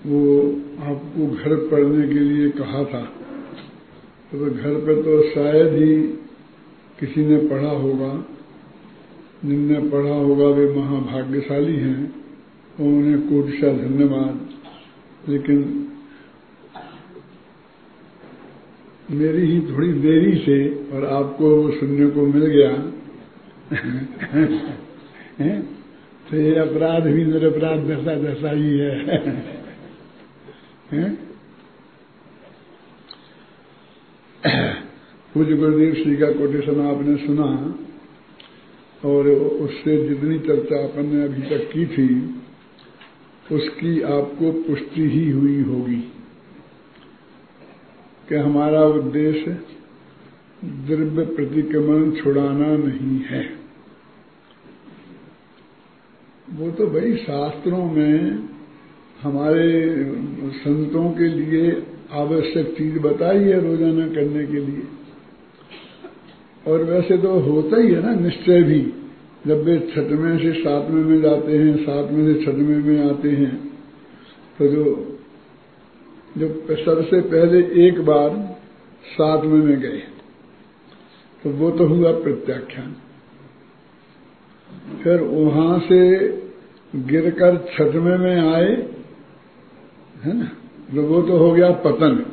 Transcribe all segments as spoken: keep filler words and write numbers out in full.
वो आपको घर पढ़ने के लिए कहा था, तो घर पे तो शायद ही किसी ने पढ़ा होगा। जिनने पढ़ा होगा वे महाभाग्यशाली हैं और उन्हें कोटिशा धन्यवाद। लेकिन मेरी ही थोड़ी देरी से और आपको वो सुनने को मिल गया तो ये अपराध भी निरपराध दशा दशा ही है, है? पूज्य गुरुदेव श्री का कोटेशन आपने सुना और उससे जितनी चर्चा अपन ने अभी तक की थी उसकी आपको पुष्टि ही हुई होगी कि हमारा उद्देश्य द्रव्य प्रतिक्रमण छुड़ाना नहीं है। वो तो भाई शास्त्रों में हमारे संतों के लिए आवश्यक चीज बताई है रोजाना करने के लिए, और वैसे तो होता ही है ना निश्चय भी। जब वे छठवें से सातवें में जाते हैं, सातवें से छठवें में आते हैं, तो जो जो सबसे पहले एक बार सातवें में गए तो वो तो हुआ प्रत्याख्यान। फिर वहां से गिरकर छठवें में आए, है ना, तो वो तो हो गया पतन,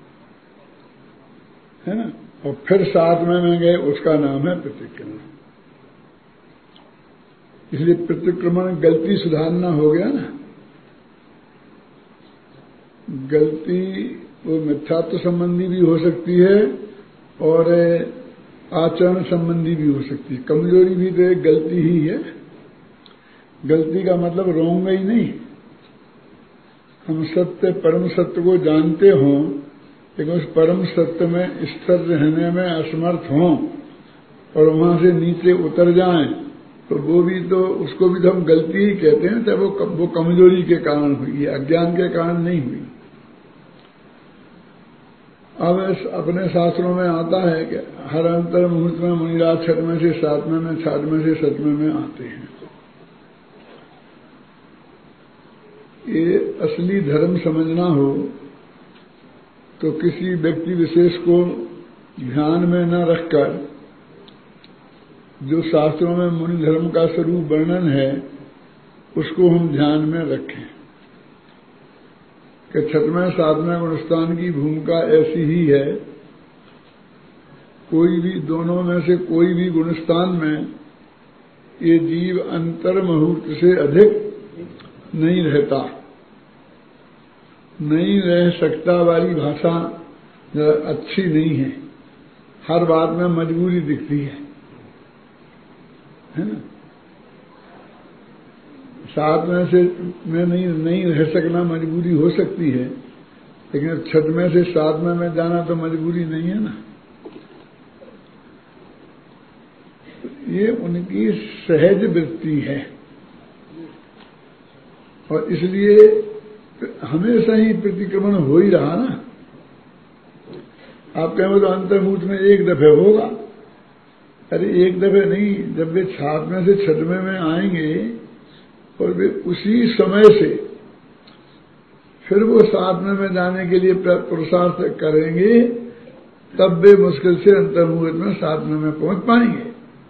है ना। और फिर सातवें में गए, उसका नाम है प्रतिक्रमण। इसलिए प्रतिक्रमण गलती सुधारना हो गया ना। गलती वो मिथ्यात्व संबंधी भी हो सकती है और आचरण संबंधी भी हो सकती है। कमजोरी भी तो एक गलती ही है। गलती का मतलब रोंग ही नहीं। हम सत्य परम सत्य को जानते हों लेकिन उस परम सत्य में स्थिर रहने में असमर्थ हों और वहां से नीचे उतर जाएं, तो वो भी तो उसको भी तो हम गलती ही कहते हैं। चाहे वो वो कमजोरी के कारण हुई है, अज्ञान के कारण नहीं हुई। अब अपने शास्त्रों में आता है कि हर अंतर मुहूर्त में मुनिराज छठवें से सातवें में, छठवें से सतवें में आते हैं। ये असली धर्म समझना हो तो किसी व्यक्ति विशेष को ध्यान में न रखकर जो शास्त्रों में मुनि धर्म का स्वरूप वर्णन है उसको हम ध्यान में रखें कि छठवें सातवें गुणस्थान की भूमिका ऐसी ही है। कोई भी दोनों में से कोई भी गुणस्थान में ये जीव अंतर मुहूर्त से अधिक नहीं रहता, नहीं रह सकता वाली भाषा अच्छी नहीं है। हर बात में मजबूरी दिखती है, है ना। सात में से में नहीं नहीं रह सकना मजबूरी हो सकती है, लेकिन छठ में से सात में में जाना तो मजबूरी नहीं है ना। ये उनकी सहज वृत्ति है और इसलिए हमेशा ही प्रतिक्रमण हो ही रहा ना। आप कहेंगे तो अंतर्मुहूर्त में एक दफे होगा। अरे एक दफे नहीं, जब वे सातवें से छठवें में आएंगे और वे उसी समय से फिर वो सातवें में जाने के लिए पुरुषार्थ करेंगे, तब वे मुश्किल से अंतर्मुहूर्त में सातवें में पहुंच पाएंगे।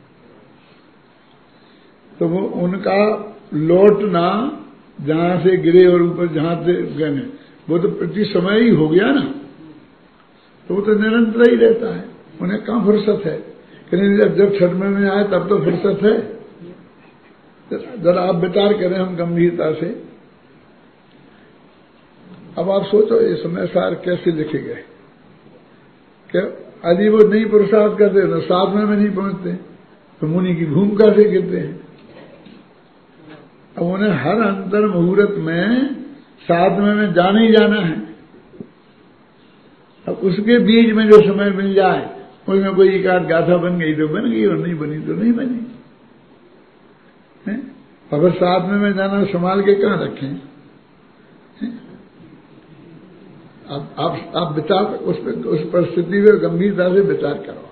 तो वो उनका लौटना जहां से गिरे और ऊपर जहां से गए वो तो प्रति समय ही हो गया ना। तो वो तो निरंतर ही रहता है, उन्हें कहां फुर्सत है। जब जब छठवें में आए तब तो फुर्सत है। जरा आप विचार करें हम गंभीरता से। अब आप सोचो ये समय सार कैसे लिखे गए। क्या यदि वो नहीं पुरुषार्थ करते तो सातवें में नहीं पहुंचते तो मुनि की भूमिका से गिरते हैं। अब उन्हें हर अंतर मुहूर्त में सातवें में जाना ही जाना है। अब उसके बीच में जो समय मिल जाए उसमें कोई एकाध गाथा बन गई तो बन गई और नहीं बनी तो नहीं बनी। अगर सातवें में जाना संभाल के कहां रखें। अब आप आप विचार उस उस परिस्थिति में गंभीरता से विचार करो।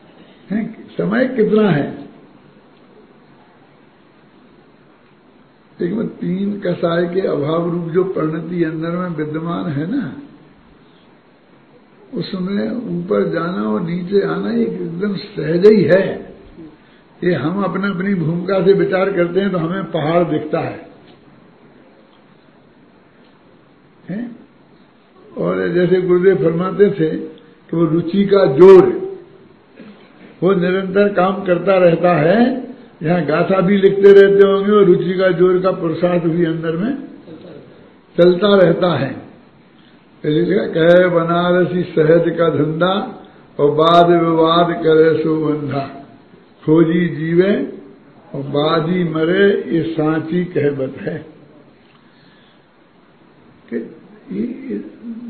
समय कितना है। लेकिन तीन कसाय के अभाव रूप जो परिणति अंदर में विद्यमान है ना, उसमें ऊपर जाना और नीचे आना एकदम सहज ही है। ये हम अपने अपनी भूमिका से विचार करते हैं तो हमें पहाड़ दिखता है, है? और जैसे गुरुदेव फरमाते थे कि वो रुचि का जोर वो निरंतर काम करता रहता है। यहाँ गाथा भी लिखते रहते होंगे और रुचि का जोर का पुरुषार्थ भी अंदर में चलता रहता है। कहे बनारसी सहज का धंधा और वाद विवाद करे सो बंधा, खोजी जीवे और बाजी मरे ये सांची कहबत है। कि ये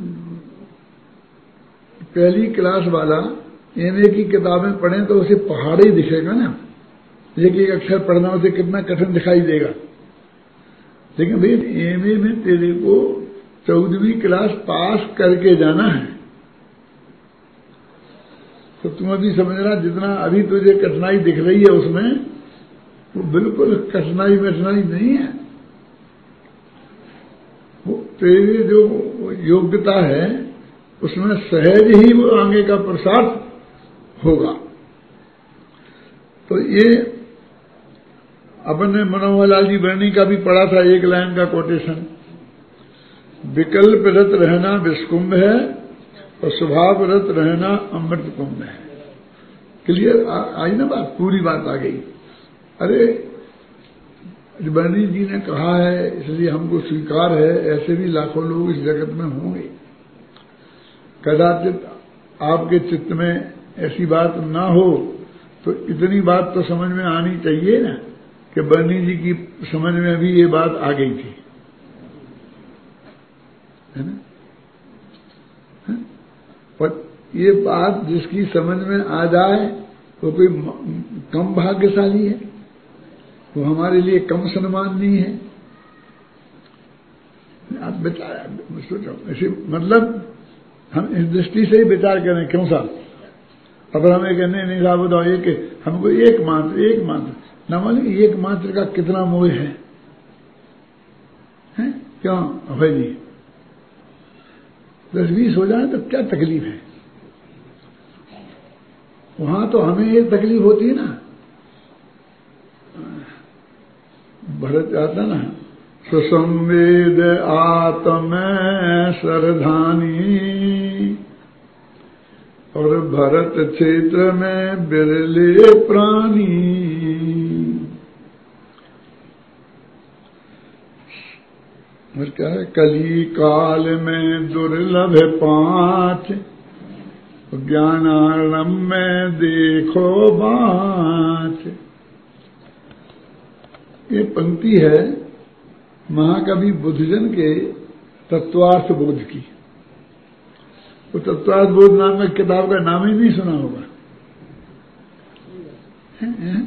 पहली क्लास वाला एमए की किताबें पढ़ें तो उसे पहाड़ ही दिखेगा ना, एक एक अक्षर पढ़ना उसे कितना कठिन दिखाई देगा। लेकिन भाई एमए में तेरे को चौदहवीं क्लास पास करके जाना है, तो तुम अभी समझ रहा जितना अभी तुझे कठिनाई दिख रही है उसमें वो बिल्कुल कठिनाई कठिनाई नहीं है। वो तेरी जो योग्यता है उसमें सहज ही वो आगे का पुरुषार्थ होगा। तो ये अपन ने मनोहर लाल जी वर्णी का भी पढ़ा था, एक लाइन का कोटेशन, विकल्प रत रहना विस्कुंभ है और स्वभाव रत रहना अमृत कुंभ है। क्लियर आई ना बात, पूरी बात आ गई। अरे वर्णी जी ने कहा है इसलिए हमको स्वीकार है, ऐसे भी लाखों लोग इस जगत में होंगे। कदाचित आपके चित्त में ऐसी बात ना हो तो इतनी बात तो समझ में आनी चाहिए ना कि वर्णी जी की समझ में भी ये बात आ गई थी, है ना? है? पर ये बात जिसकी समझ में आ जाए वो कोई कम भाग्यशाली है, वो हमारे लिए कम सम्माननीय है। आप विचार सोचो, ऐसे मतलब हम इस दृष्टि से ही विचार करें। क्यों साहब, अगर हमें कहने नहीं साहब बताओ एक हमको एक मात्र एक मात्र न मालूम एक मात्र का कितना मोह है, है? क्यों अभय जी, दस बीस हो जाए तो क्या तकलीफ है? वहां तो हमें ये तकलीफ होती है ना। भरत आता ना, सुसंवेद आत्म सरधानी और भरत क्षेत्र में बिरले प्राणी। और क्या है, कली काल में दुर्लभ पांच ज्ञानार्णव में देखो बाँच। ये पंक्ति है महाकवि बुद्धजन के तत्वार्थ बोध की। वो तत्वार्थ बोध नाम का किताब का नाम ही नहीं सुना होगा। है, है?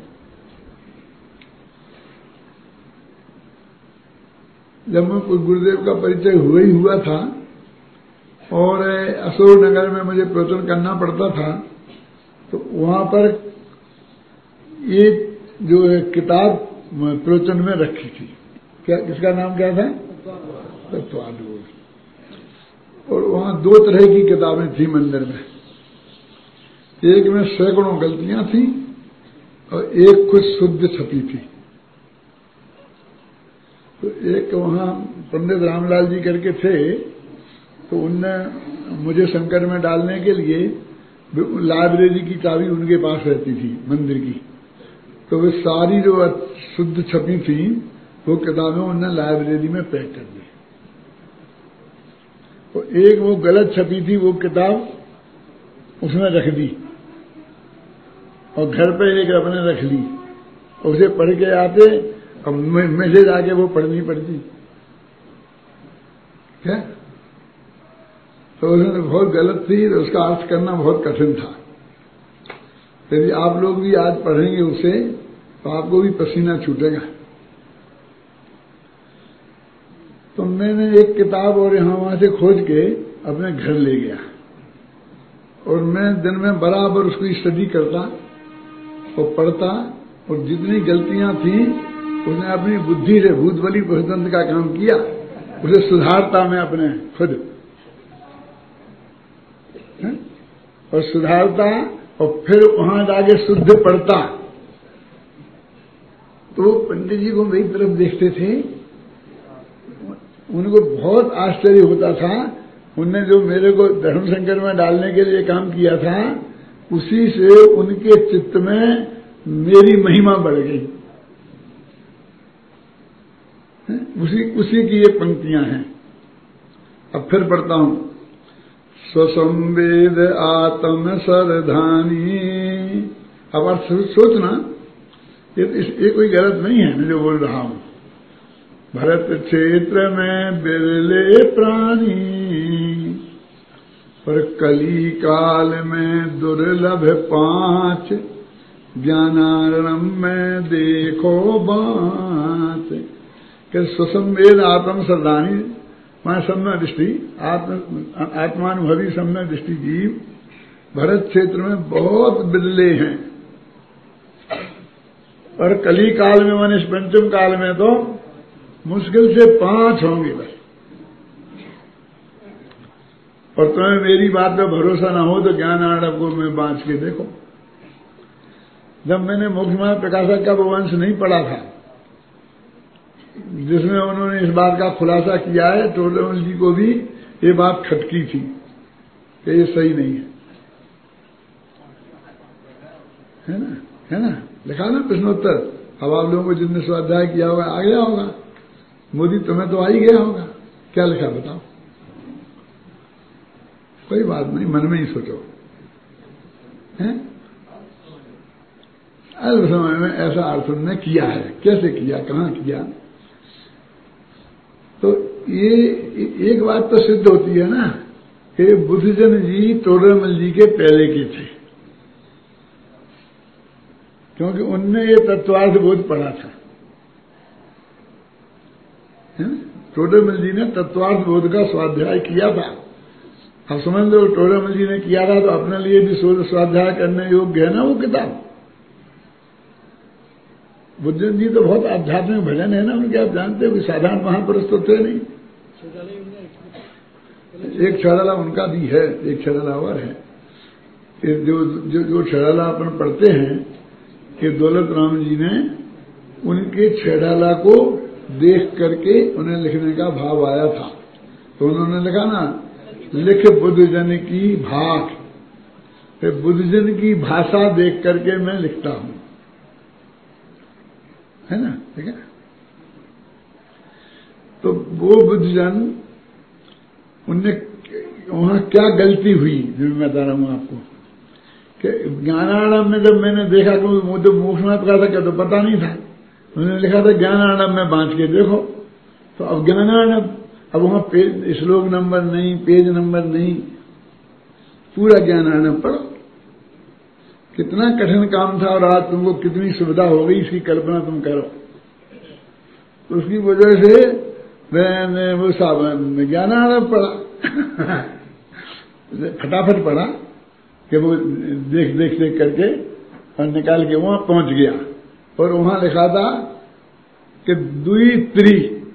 जब मैं गुरुदेव का परिचय हुआ ही हुआ था और अशोक नगर में मुझे प्रवचन करना पड़ता था, तो वहां पर ये जो किताब प्रवचन में रखी थी, क्या किसका नाम क्या था? तत्वार्थ बोध। और वहां दो तरह की किताबें थी मंदिर में, एक में सैकड़ों गलतियां थी और एक कुछ शुद्ध छपी थी। तो एक वहां पंडित रामलाल जी करके थे, तो उनने मुझे संकट में डालने के लिए लाइब्रेरी की चाबी उनके पास रहती थी मंदिर की, तो वे सारी जो शुद्ध छपी थी वो किताबें उन्होंने लाइब्रेरी में पैक कर दी। तो एक वो गलत छपी थी वो किताब उसमें रख दी और घर पे एक अपने रख ली, उसे पढ़ के आते अब मुझे जाके वो पढ़नी पड़ती। क्या? तो उसमें बहुत गलत थी, तो उसका अर्थ करना बहुत कठिन था। यदि आप लोग भी आज पढ़ेंगे उसे तो आपको भी पसीना छूटेगा। तो मैंने एक किताब और यहां वहां से खोज के अपने घर ले गया और मैं दिन में बराबर उसकी स्टडी करता और पढ़ता, और जितनी गलतियां थी उसने अपनी बुद्धि से भूत बलि पशुतंत्र का काम किया, उसे सुधारता मैं अपने खुद है? और सुधारता और फिर वहां जाके शुद्ध पड़ता। तो पंडित जी को मेरी तरफ देखते थे, उनको बहुत आश्चर्य होता था। उनने जो मेरे को धर्म संकट में डालने के लिए काम किया था, उसी से उनके चित्त में मेरी महिमा बढ़ गई। उसी उसी की ये पंक्तियां हैं। अब फिर पढ़ता हूं। स्वसंवेद आत्म सरधानी। अब आप सोचना, ये, ये कोई गलत नहीं है मैं जो बोल रहा हूं। भरत क्षेत्र में बिरले प्राणी, पर कली काल में दुर्लभ पांच, ज्ञानारणम में देखो बात। कि स्वसंवेद आत्म सरदानी, मैं सम्य दृष्टि आत्म आत्मानुभवी सम्य दृष्टि जीव भरत क्षेत्र में बहुत बिरले हैं, और कली काल में माने पंचम काल में तो मुश्किल से पांच होंगे बस। और तुम्हें मेरी बात पे भरोसा ना हो तो ज्ञान आड़व को मैं बांच के देखो। जब मैंने मोक्षमार्ग प्रकाशक का वो वंश नहीं पढ़ा था, जिसमें उन्होंने इस बात का खुलासा किया है, टोडरमल जी को भी ये बात खटकी थी कि ये सही नहीं है, है ना, है ना, लिखा ना प्रश्नोत्तर। अब आप लोगों को जितने स्वाध्याय किया होगा आ गया होगा, मोदी तुम्हें तो आ ही गया होगा। क्या लिखा बताओ? कोई बात नहीं, मन में ही सोचो। हैं? अल्प समय में ऐसा अर्थ उन्होंने किया है, कैसे किया, कहां किया? तो ये एक बात तो सिद्ध होती है ना कि बुद्धजन जी टोडरमल जी के पहले के थे, क्योंकि उनने ये तत्वार्थ बोध पढ़ा था। टोडरमल जी ने तत्वार्थ बोध का स्वाध्याय किया था। अब समझ लो, टोडरमल जी ने किया था तो अपने लिए भी स्वाध्याय करने योग्य है ना वो किताब। बुद्धजन जी तो बहुत आध्यात्मिक भजन है ना उनके, आप जानते हो कि साधारण महापुरुष तो थे नहीं। एक छड़ाला उनका भी है, एक छड़ाला और है। जो जो, जो छड़ाला अपन पढ़ते हैं कि दौलत राम जी ने उनके छड़ाला को देख करके उन्हें लिखने का भाव आया था, तो उन्होंने लिखा ना, लिख बुद्धजन की भाख। बुद्धजन की भाषा देख करके मैं लिखता हूं, है ना, ठीक है। तो वो बुद्धजन, उनने वहां क्या गलती हुई जो मैं बता रहा हूं आपको कि ज्ञानानंद में जब मैंने देखा कि मुझे मोक्ष में पता था क्या, तो पता नहीं था। उन्होंने लिखा था ज्ञानानंद में बांच के देखो। तो अब ज्ञानानंद, अब वहां पेज श्लोक नंबर नहीं, पेज नंबर नहीं, पूरा ज्ञानानंद पढ़ो। कितना कठिन काम था और आज तुमको कितनी सुविधा हो गई, इसकी कल्पना तुम करो। तो उसकी वजह से मैंने वो सावन ज्ञानानंद पढ़ा फटाफट पढ़ा कि वो देख देख देख करके और निकाल के वहां पहुंच गया। और वहां लिखा था कि दुई त्रि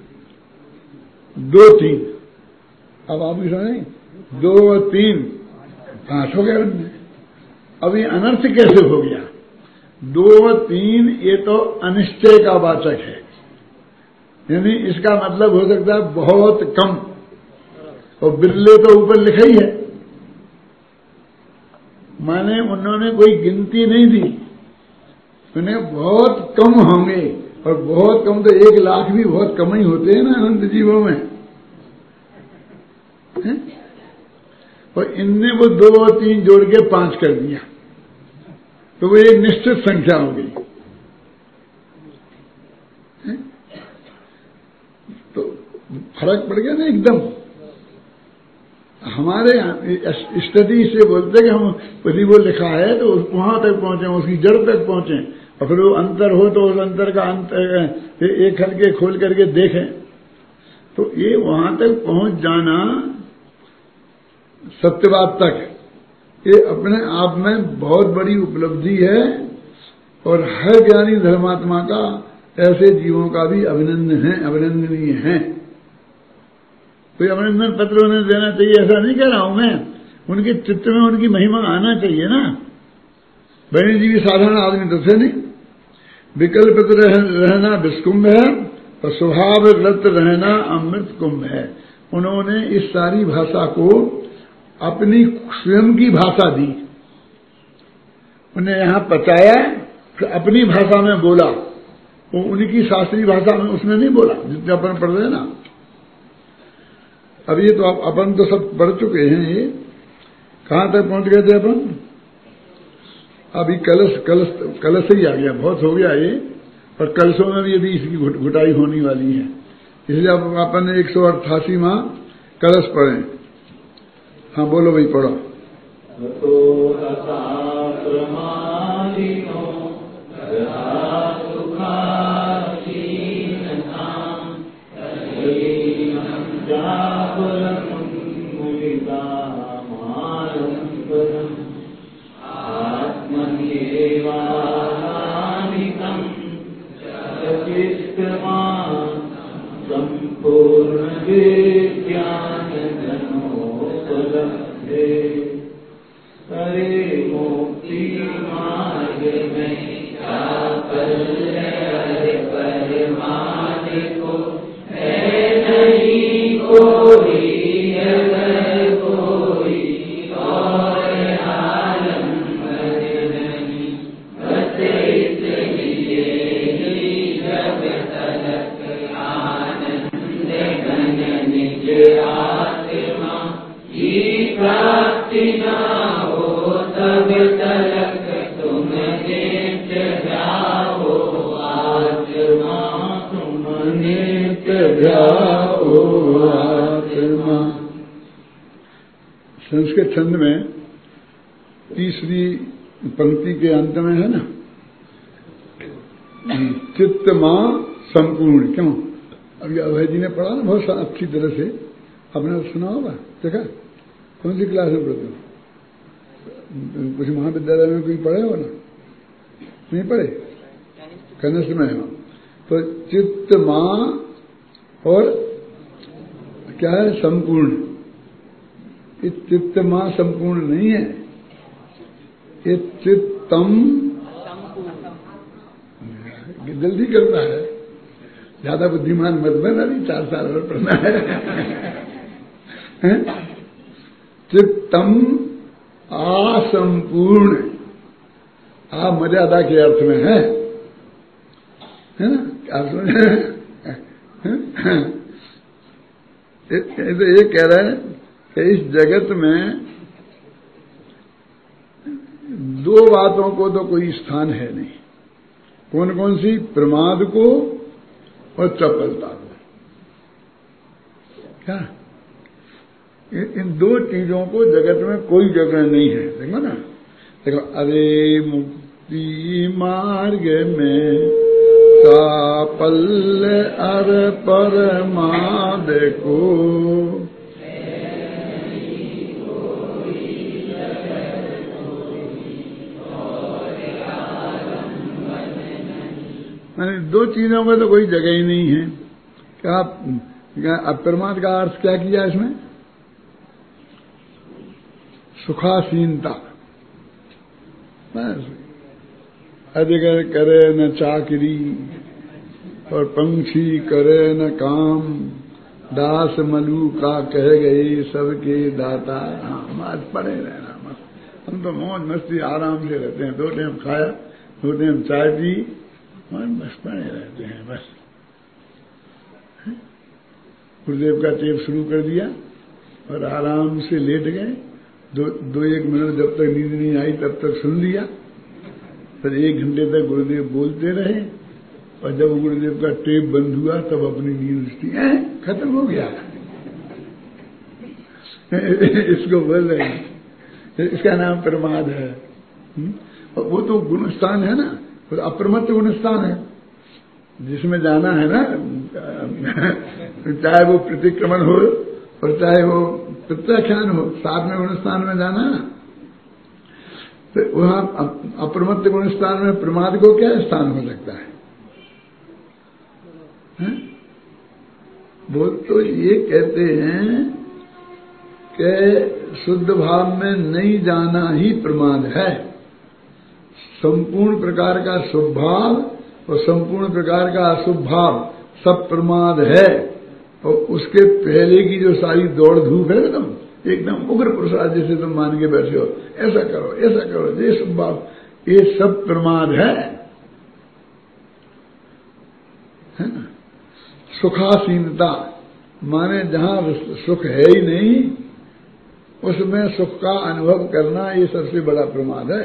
दो तीन। अब आप सुने, दो तीन पांच हो गया। अब ये अनर्थ कैसे हो गया? दो तीन ये तो अनिश्चय का वाचक है, यानी इसका मतलब हो सकता है बहुत कम, और बिरले तो ऊपर लिखा ही है, माने उन्होंने कोई गिनती नहीं दी, उन्हें बहुत कम होंगे। और बहुत कम तो एक लाख भी बहुत कम ही होते हैं ना अनंत जीवों में, है? और इनने वो दो तीन जोड़ के पांच कर दिया, तो वो एक निश्चित संख्या हो गई। है? तो फर्क पड़ गया ना एकदम। हमारे स्टडी से बोलते कि हम यदि वो लिखा है तो वहां तक पहुंचे, उसकी जड़ तक पहुंचे, और फिर वो अंतर हो तो उस अंतर का अंतर एक हल्के खोल करके देखें। तो ये वहां तक पहुंच जाना सत्यवाद तक, ये अपने आप में बहुत बड़ी उपलब्धि है। और हर ज्ञानी धर्मात्मा का ऐसे जीवों का भी अभिनंदन है, अभिनंदनीय है। कोई अभिनंदन पत्र उन्हें देना चाहिए ऐसा नहीं कह रहा हूं मैं, उनके चित्त में उनकी महिमा आना चाहिए ना। वैणी जी भी साधारण आदमी तो थे नहीं। विकल्पित रह, रहना विस्कुंभ है और स्वभावगत रहना अमृत कुंभ है। उन्होंने इस सारी भाषा को अपनी स्वयं की भाषा दी, उन्हें यहां पचाया, फिर अपनी भाषा में बोला। वो उनकी शास्त्रीय भाषा में उसने नहीं बोला जितने अपन पढ़ रहे ना। अब ये तो अपन तो सब पढ़ चुके हैं। ये कहां तक पहुंच गए थे अपन? अभी कलश कलश कलश ही आ गया, बहुत हो गया ये। और कलशों में भी अभी इसकी घुटाई होने वाली है, इसलिए अब अपन ने एक सौ अट्ठासी माह कलश पढ़े। हाँ बोलो भाई, पढ़ो। संपूर्ण विज्ञान जनोपलब्धे हरे मुक्ति मार्ग में साफल्य परमार्थ को है नहीं कोई अगर कोई और आलम नहीं, बस इसलिए ही जब तलक आनंद घन निज आत्मा की प्राप्ति ना हो, तब तलक तुम नित्य जाओ आत्मा, तुम नित्य जाओ आत्मा। संस्कृत छंद में तीसरी पंक्ति के अंत में है ना, चित्त मां संपूर्ण। क्यों? अभी अभय जी ने पढ़ा ना बहुत अच्छी तरह से, आपने सुना होगा, देखा? कौन सी क्लास में पढ़ते हो? कुछ महाविद्यालय में कोई पढ़े हो ना? नहीं पढ़े? कनिष्ठ में हो तो चित्त मां और क्या है? संपूर्ण। ये चित्त मां संपूर्ण नहीं है, ये चित्तम जल्दी करना है, ज्यादा बुद्धिमान मत बना, नहीं चार साल और पढ़ना है। चित्तम असंपूर्ण, आ मर्यादा के अर्थ में है, है ना? आप समझे? ये कह रहे हैं कि इस जगत में दो बातों को तो कोई स्थान है नहीं। कौन कौन सी? प्रमाद को और चपलता को। क्या? इन दो चीजों को जगत में कोई जगह नहीं है। देखो ना, देखो, अरे मुक्ति मार्ग में साफल्य अर परमाद को दो चीजों में तो कोई जगह ही नहीं है। क्या अप्रमाद का अर्थ क्या किया इसमें? सुखासीनता। अजगर करे न चाकरी और पंछी करे न काम, दास मलू का कह गए सबके दाता। हम आज पड़े रहना मस्त, हम तो मौज मस्ती आराम से रहते हैं। दो टाइम खाया, दो टाइम चाय पी, बस पड़े रहते हैं बस। गुरुदेव का टेप शुरू कर दिया और आराम से लेट गए। दो दो एक मिनट जब तक नींद नहीं आई तब तक सुन लिया, फिर एक घंटे तक गुरुदेव बोलते रहे, और जब गुरुदेव का टेप बंद हुआ तब अपनी नींद उसकी खत्म हो गया। इसको बोल रहे हैं, इसका नाम प्रमाद है। और वो तो गुणस्थान है ना, तो अप्रमत्त गुणस्थान है जिसमें जाना है ना। चाहे वो प्रतिक्रमण हो और चाहे वो प्रत्याख्यान हो, साथ में गुणस्थान में जाना ना। तो वहां अप्रमत्त गुणस्थान में प्रमाद को क्या स्थान हो सकता है? हैं? वो तो ये कहते हैं कि शुद्ध भाव में नहीं जाना ही प्रमाद है। संपूर्ण प्रकार का शुभ भाव और संपूर्ण प्रकार का अशुभ भाव सब प्रमाद है। और उसके पहले की जो सारी दौड़ धूप है एकदम एकदम उग्र प्रसाद जैसे तुम मान के बैठे हो, ऐसा करो ऐसा करो, ये शुभ भाव, ये सब प्रमाद है, है ना। सुखासीनता माने जहां सुख है ही नहीं उसमें सुख का अनुभव करना, ये सबसे बड़ा प्रमाद है।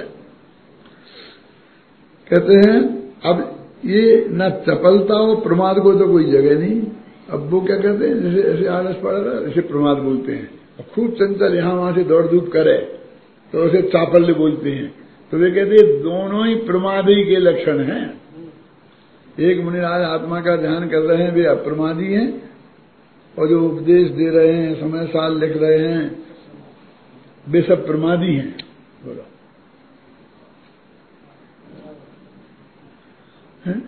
कहते हैं अब ये न चपलता हो, प्रमाद को तो कोई जगह नहीं। अब वो क्या कहते हैं, जैसे ऐसे आलस पड़ रहा है ऐसे प्रमाद बोलते हैं। अब खूब चंचल यहां वहां से दौड़ धूप करे तो उसे चापल्य बोलते हैं। तो वे कहते हैं दोनों ही प्रमादी के लक्षण हैं। एक मुनिराज आत्मा का ध्यान कर रहे हैं, वे अप्रमादी हैं, और जो उपदेश दे रहे हैं, समय साल लिख रहे हैं, वे सब प्रमादी हैं। बोलो है?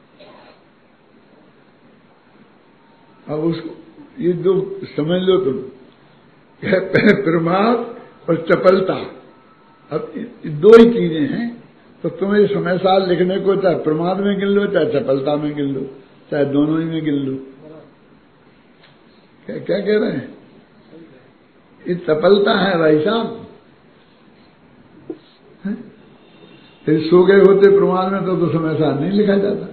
अब उसको ये दो समझ लो तुम, पहले प्रमाद और चपलता, अब दो ही चीजें हैं। तो तुम्हें समय साल लिखने को चाहे प्रमाद में गिन लो चाहे चपलता में गिन लो, चाहे दोनों ही में गिन लो। क्या क्या कह रहे हैं, ये चपलता है भाई साहब। फिर सो गए होते प्रमाद में तो, तो समय साल नहीं लिखा जाता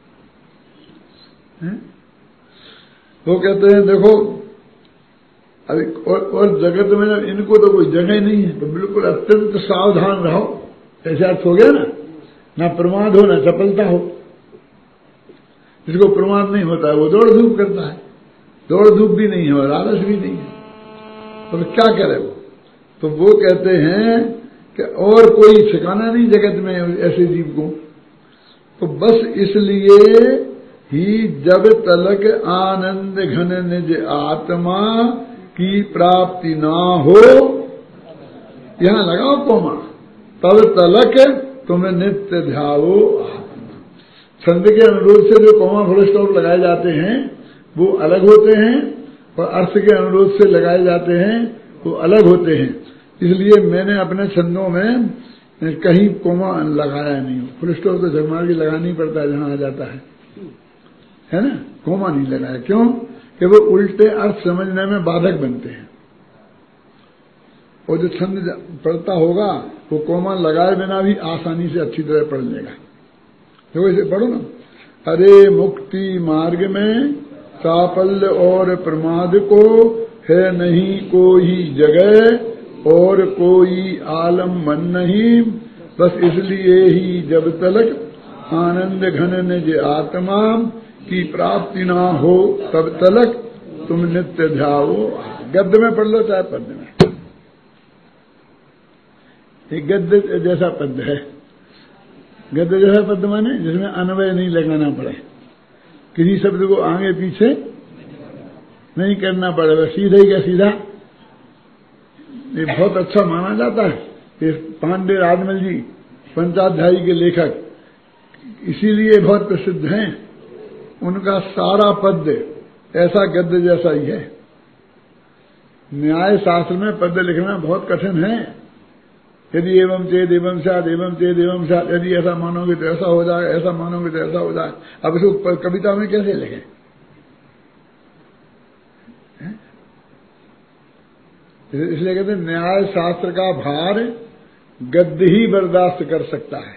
है? वो कहते हैं देखो अभी और, और जगत में जब इनको तो कोई जगह नहीं है तो बिल्कुल अत्यंत सावधान रहो, ऐसे अर्थ हो गया ना। ना प्रमाद हो ना चपलता हो। जिसको प्रमाद नहीं होता है वो दौड़ धूप करता है, दौड़ धूप भी नहीं है और आलस भी नहीं है, तो क्या करे वो। तो वो कहते हैं कि और कोई ठिकाना नहीं जगत में ऐसे जीव को, तो बस इसलिए ही जब तलक आनंद घन निज आत्मा की प्राप्ति ना हो, यहां लगाओ कोमा, तब तलक तुम्हें नित्य ध्याओ आत्मा। छंद के अनुरोध से जो कोमा फुल स्टॉप लगाए जाते हैं वो अलग होते हैं, और अर्थ के अनुरोध से लगाए जाते हैं वो अलग होते हैं। इसलिए मैंने अपने छंदों में कहीं कोमा लगाया नहीं। फुल स्टॉप तो जगमाल की लगानी पड़ता है जहां आ जाता है, है ना। कोमा नहीं लगाया, क्यों कि वो उल्टे अर्थ समझने में बाधक बनते हैं। और जो छंद पढ़ता होगा वो कोमा लगाए बिना भी आसानी से अच्छी तरह पढ़ लेगा। देखो इसे पढ़ो ना, अरे मुक्ति मार्ग में साफल्य और प्रमाद को है नहीं कोई जगह, और कोई आलम मन नहीं, बस इसलिए ही जब तलक आनंद घन निज आत्मा की प्राप्ति ना हो तब तलक तुम नित्य ध्याओ। गद्य में पढ़ लो चाहे पद्य में, एक गद्य जैसा पद्य है। गद्य जैसा पद्य माने जिसमें अन्वय नहीं लगाना पड़े, किसी शब्द को आगे पीछे नहीं करना पड़ेगा, सीधे ही का सीधा। ये बहुत अच्छा माना जाता है। ये पांडे राजमल जी पंचाध्यायी के लेखक इसीलिए बहुत प्रसिद्ध हैं। उनका सारा पद्य ऐसा गद्य जैसा ही है। न्याय शास्त्र में पद्य लिखना बहुत कठिन है। यदि एवं चेद एवं सात एवं चेद एवं सात, यदि ऐसा मानोगे तो ऐसा हो जाए, ऐसा मानोगे तो ऐसा हो जाए। अब इसको कविता में कैसे लिखें? इसलिए कहते हैं न्याय शास्त्र का भार गद्य ही बर्दाश्त कर सकता है।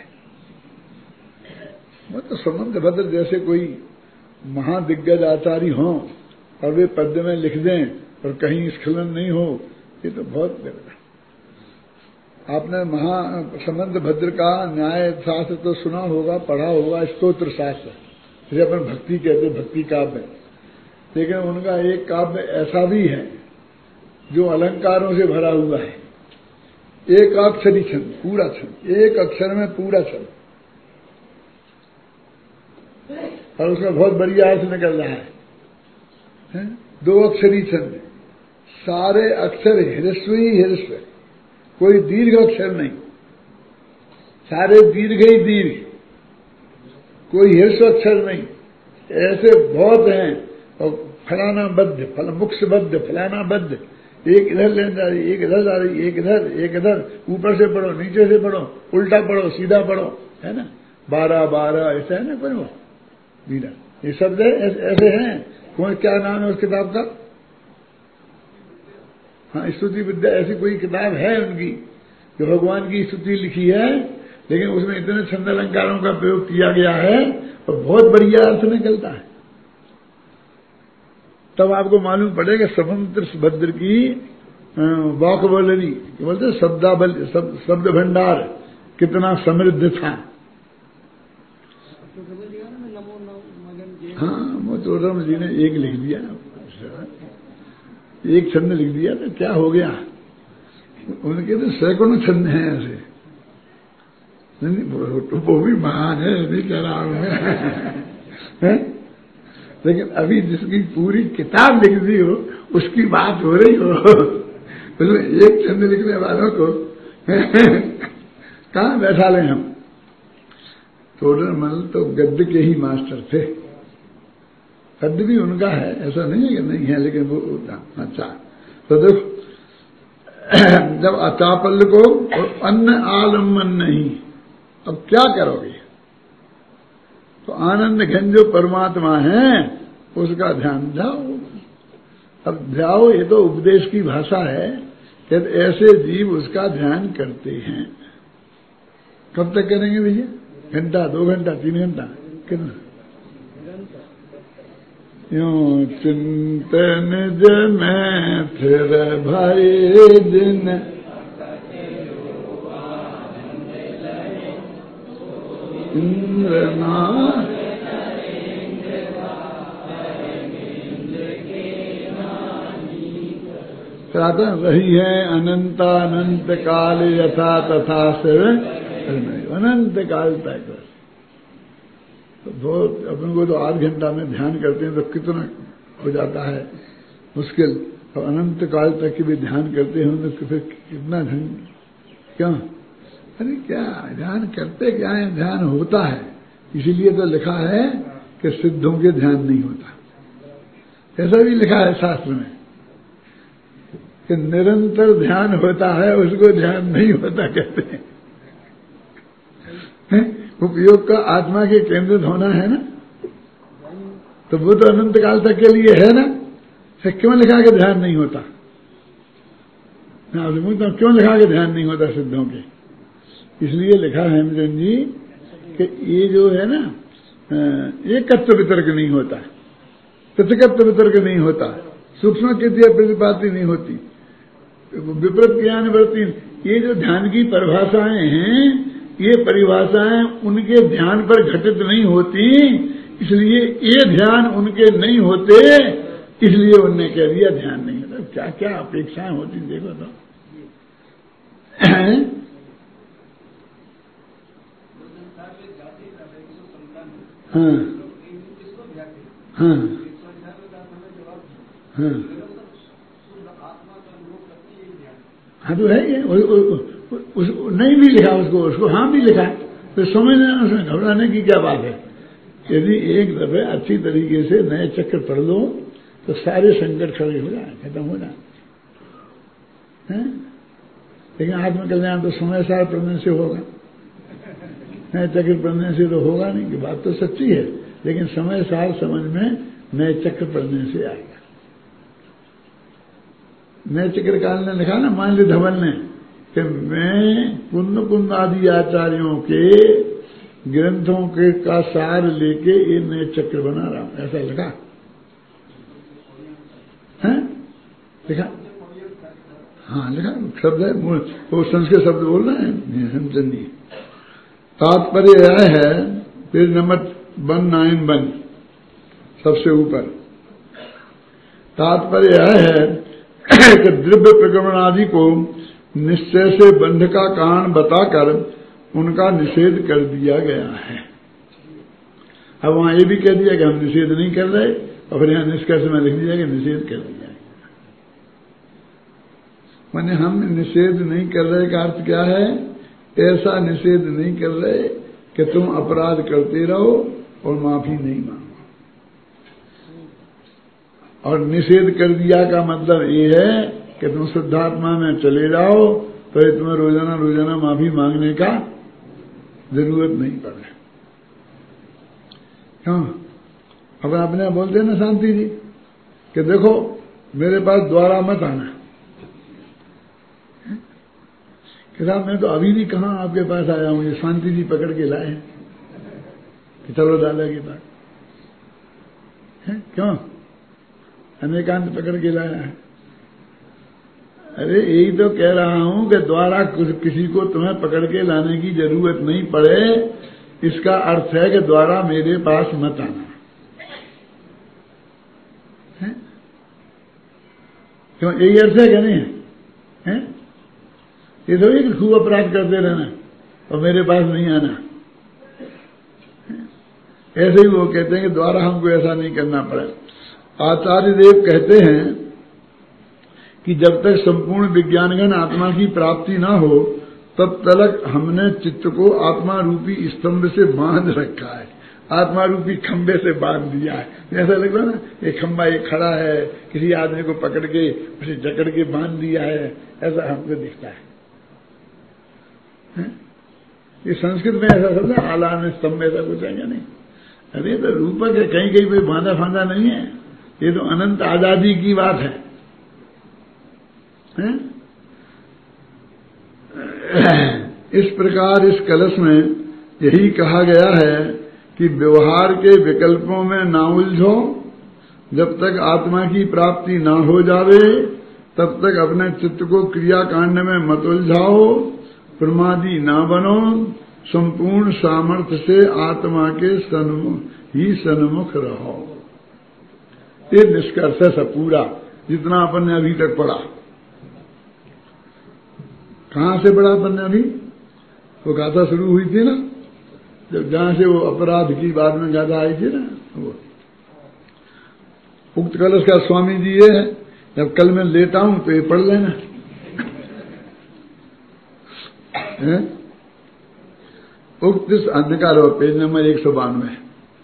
मतलब संबंध भद्र जैसे कोई महादिग्गज आचार्य हों और वे पद्य में लिख दें और कहीं स्खलन नहीं हो, ये तो बहुत गलत है। आपने महा संबंध भद्र का न्याय शास्त्र तो सुना होगा, पढ़ा होगा, स्तोत्र शास्त्र जिसे अपन भक्ति कहते, भक्ति काव्य। लेकिन उनका एक काव्य ऐसा भी है जो अलंकारों से भरा हुआ है। एक अक्षरी छंद, पूरा छंद, एक अक्षर में पूरा छंद, और उसका बहुत बढ़िया अर्थ निकल रहा है, है? दो अक्षरी छंद, सारे अक्षर ह्रस्व ही ह्रस्व, कोई दीर्घ अक्षर नहीं, सारे दीर्घ ही दीर्घ, कोई ह्रस्व अक्षर नहीं, ऐसे बहुत हैं, और फलाना बद्ध, फल मुख से बद्ध, फलाना बद्ध, एक इधर लेने जा रही, एक इधर जा रही, एक इधर, एक इधर, ऊपर से पढ़ो, नीचे से पढ़ो, उल्टा पढ़ो, सीधा पढ़ो, है ना, बारह बारह ऐसा है ना पढ़ो मीरा, ये शब्द ऐसे हैं। कौन, क्या नाम है उस किताब का? हाँ, स्तुति विद्या, ऐसी कोई किताब है उनकी जो भगवान की स्तुति लिखी है, लेकिन उसमें इतने छंद अलंकारों का प्रयोग किया गया है और बहुत बढ़िया अर्थ निकलता है। तब आपको मालूम पड़ेगा स्वतंत्र सुभद्र की वॉकबलरी, बोलते शब्दाबल, शब्द भंडार कितना समृद्ध था। हाँ, मोतोरम जी ने एक लिख दिया, एक छंद लिख दिया तो क्या हो गया, उनके तो सैकड़ों छंद हैं ऐसे। नहीं, तो वो भी महान है, नहीं कह रहा हूं मैं, लेकिन अभी जिसकी पूरी किताब लिख दी हो उसकी बात हो रही हो, उसमें एक छंद लिखने वालों को कहां बैठा लें हम। तोडरमल तो गद्य के ही मास्टर थे, गद्य भी उनका है, ऐसा नहीं है कि नहीं है, लेकिन वो अच्छा। तो देखो, जब अचापल को और अन्न आलम्बन नहीं, अब क्या करोगे? तो आनंद घन जो परमात्मा है उसका ध्यान जाओ। अब जाओ, ये तो उपदेश की भाषा है कि ऐसे जीव उसका ध्यान करते हैं। कब तक करेंगे भैया? घंटा, दो घंटा, तीन घंटा, कितना? यूं चिंतन जमें फिर भाई दिन, इंद्रनाथ कहता रही है अनंता अनंत काल यथा तथा से अनंत काल तक। तो बहुत अपन को तो आध घंटा में ध्यान करते हैं तो कितना हो जाता है मुश्किल, तो अनंत काल तक भी ध्यान करते हैं तो फिर कितना ध्यान, क्यों? अरे क्या ध्यान करते क्या है, ध्यान होता है। इसीलिए तो लिखा है कि सिद्धों के ध्यान नहीं होता, ऐसा भी लिखा है शास्त्र में कि निरंतर ध्यान होता है उसको ध्यान नहीं होता कहते हैं। उपयोग का आत्मा के केंद्रित होना है ना, तो वो तो अनंत काल तक के लिए है ना, फिर क्यों लिखा के ध्यान नहीं होता? मैं पूछता हूं क्यों लिखा के ध्यान नहीं होता सिद्धों के? इसलिए लिखा है हेमचंद जी कि ये जो है ना, एकत्व वितर्क नहीं होता, पृथकत्व वितर्क नहीं होता, सूक्ष्म कृत्य प्रतिपाती नहीं होती, विपरीत ज्ञान वर्ती। ये जो ध्यान की परिभाषाएं हैं, ये परिभाषाएं उनके ध्यान पर घटित नहीं होती, इसलिए ये ध्यान उनके नहीं होते, इसलिए उनने कह दिया ध्यान नहीं होता। क्या क्या अपेक्षाएं होती देखो तो। हाँ हाँ हाँ हाँ, तो है ये उस, नहीं भी लिखा उसको, उसको हाँ भी लिखा, तो समझना उसमें घबराने की क्या बात है। यदि एक दफे अच्छी तरीके से नए चक्र पढ़ लो तो सारे संकट खड़े हो जाए, खत्म हो जाए। लेकिन आत्मकल्याण तो समय सार पढ़ने से होगा, नए चक्र पढ़ने से तो होगा नहीं, कि बात तो सच्ची है, लेकिन समय सार समझ में नए चक्र पढ़ने से आएगा। नए चक्र काल ने लिखा ना, मान ली धवल ने कि मैं कुंद कुंद आदि आचार्यों के ग्रंथों के का सार लेके ये नए चक्र बना रहा हूं, ऐसा लिखा है, लिखा हाँ लिखा शब्द है, वो संस्कृत शब्द बोल रहे हैं हेमचंद जी। तात्पर्य यह है, page number one nine one सबसे ऊपर, तात्पर्य यह है कि द्रव्य प्रक्रमण आदि को निश्चय से बंध का कारण बताकर उनका निषेध कर दिया गया है। अब वहां ये भी कह दिया कि हम निषेध नहीं कर रहे, और फिर यहां निष्कर्ष में लिख दिया कि निषेध कर दिया। माने हम निषेध नहीं कर रहे का अर्थ क्या है? ऐसा निषेध नहीं कर रहे कि तुम अपराध करते रहो और माफी नहीं मांगो, और निषेध कर दिया का मतलब ये है कि तुम शुद्धात्मा में चले जाओ तो ये तुम्हें रोजाना रोजाना माफी मांगने का जरूरत नहीं पड़े। क्यों? अब अपने बोलते हैं ना शांति जी कि देखो मेरे पास द्वारा मत आना, कि साहब मैं तो अभी भी कहाँ आपके पास आया हूं, ये शांति जी पकड़ के लाए हैं कि चलो दादा के पास है। क्यों? अनेकांत पकड़ के लाया है। अरे यही तो कह रहा हूं कि द्वारा किसी को तुम्हें पकड़ के लाने की जरूरत नहीं पड़े, इसका अर्थ है कि द्वारा मेरे पास मत आना है। क्यों? यही अर्थ है क्या नहीं है, है? ये थोड़ी कि खूब अपराध करते रहना और मेरे पास नहीं आना। ऐसे ही वो कहते हैं कि द्वारा हमको ऐसा नहीं करना पड़े। आचार्य देव कहते हैं कि जब तक संपूर्ण विज्ञानगण आत्मा की प्राप्ति ना हो तब तक हमने चित्त को आत्मा रूपी स्तंभ से बांध रखा है, आत्मा रूपी खंबे से बांध दिया है। ऐसा लग रहा है ना, ये खंबा ये खड़ा है, किसी आदमी को पकड़ के उसे जकड़ के बांध दिया है, ऐसा हमको दिखता है, है? ये संस्कृत में ऐसा शब्द है आलान स्तंभ, ऐसा कुछ है क्या नहीं? अरे तो रूपक है, कहीं कहीं कोई बांधा फांधा नहीं है, ये तो अनंत आजादी की बात है, है? इस प्रकार इस कलश में यही कहा गया है कि व्यवहार के विकल्पों में ना उलझो, जब तक आत्मा की प्राप्ति ना हो जावे तब तक अपने चित्त को क्रियाकांड में मत उलझाओ, प्रमादी ना बनो, संपूर्ण सामर्थ्य से आत्मा के सन्मुख ही सन्मुख रहो। ये निष्कर्ष है सब पूरा जितना अपन ने अभी तक पढ़ा। कहां से पढ़ा अपन ने अभी? वो गाथा शुरू हुई थी ना, जब जहां से वो अपराध की बाद में गाथा आई थी ना, वो उक्त कलश का स्वामी जी ये है, जब कल मैं लेटा हूं तो ये पढ़ लेना है? उक्त अंधकार हो, पेज नंबर एक सौ बानवे।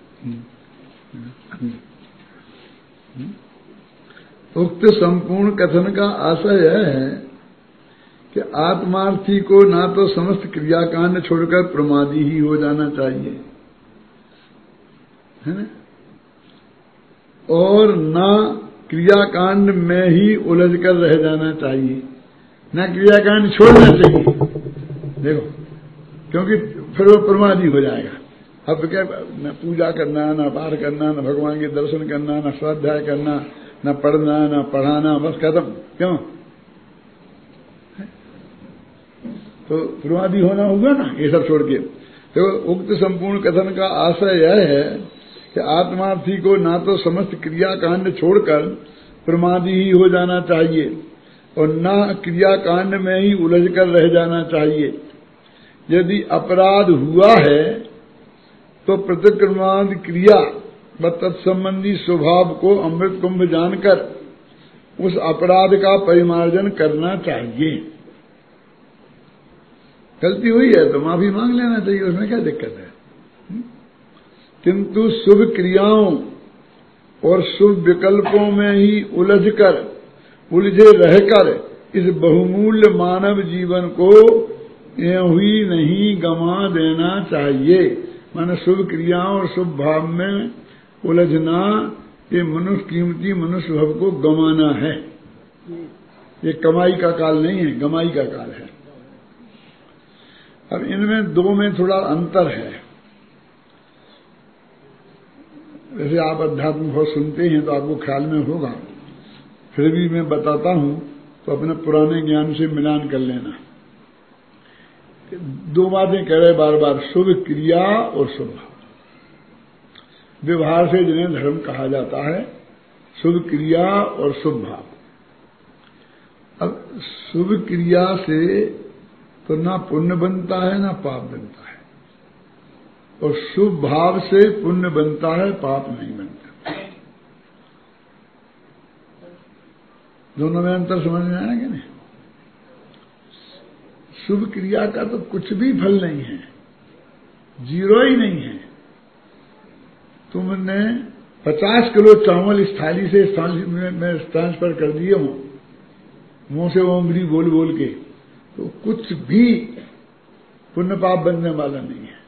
उक्त संपूर्ण कथन का आशय यह है कि आत्मार्थी को ना तो समस्त क्रियाकांड छोड़कर प्रमादी ही हो जाना चाहिए, है ना, और ना क्रियाकांड में ही उलझ कर रह जाना चाहिए, ना क्रियाकांड छोड़ना चाहिए। देखो, क्योंकि फिर वो प्रमादी हो जाएगा। अब क्या, न पूजा करना, न पाठ करना, न भगवान के दर्शन करना, न स्वाध्याय करना, न पढ़ना, न पढ़ाना, बस खत्म। क्यों? तो प्रमादी होना होगा ना, ये सब छोड़ के। तो उक्त संपूर्ण कथन का आशय यह है कि आत्मार्थी को ना तो समस्त क्रियाकांड छोड़कर प्रमादी ही हो जाना चाहिए और ना क्रियाकांड में ही उलझ कर रह जाना चाहिए। यदि अपराध हुआ है तो प्रतिक्रमणादि क्रिया व तत्संबंधी स्वभाव को अमृत कुंभ जानकर उस अपराध का परिमार्जन करना चाहिए। गलती हुई है तो माफी मांग लेना चाहिए, उसमें क्या दिक्कत है? किंतु शुभ क्रियाओं और शुभ विकल्पों में ही उलझकर उलझे रहकर इस बहुमूल्य मानव जीवन को यूं ही नहीं गंवा देना चाहिए। माने शुभ क्रियाओं और शुभ भाव में उलझना, ये मनुष्य कीमती मनुष्य भाव को गंवाना है। ये कमाई का काल नहीं है, गमाई का काल है। अब इनमें दो में थोड़ा अंतर है। वैसे आप अध्यात्म बहुत सुनते हैं तो आपको ख्याल में होगा, फिर भी मैं बताता हूं तो अपने पुराने ज्ञान से मिलान कर लेना। दो बातें कह रहे बार बार, शुभ क्रिया और शुभ भाव। व्यवहार से जिन्हें धर्म कहा जाता है, शुभ क्रिया और शुभ भाव। अब शुभ क्रिया से तो ना पुण्य बनता है ना पाप बनता है, और शुभ भाव से पुण्य बनता है, पाप नहीं बनता। दोनों में अंतर समझ में आया कि नहीं? शुभ क्रिया का तो कुछ भी फल नहीं है, जीरो ही नहीं है। तुमने पचास किलो चावल इस थाली से इस थाली में मैं ट्रांसफर कर दिए हूं, मुंह से वो उंगली बोल बोल के, तो कुछ भी पुण्य पाप बनने वाला नहीं है।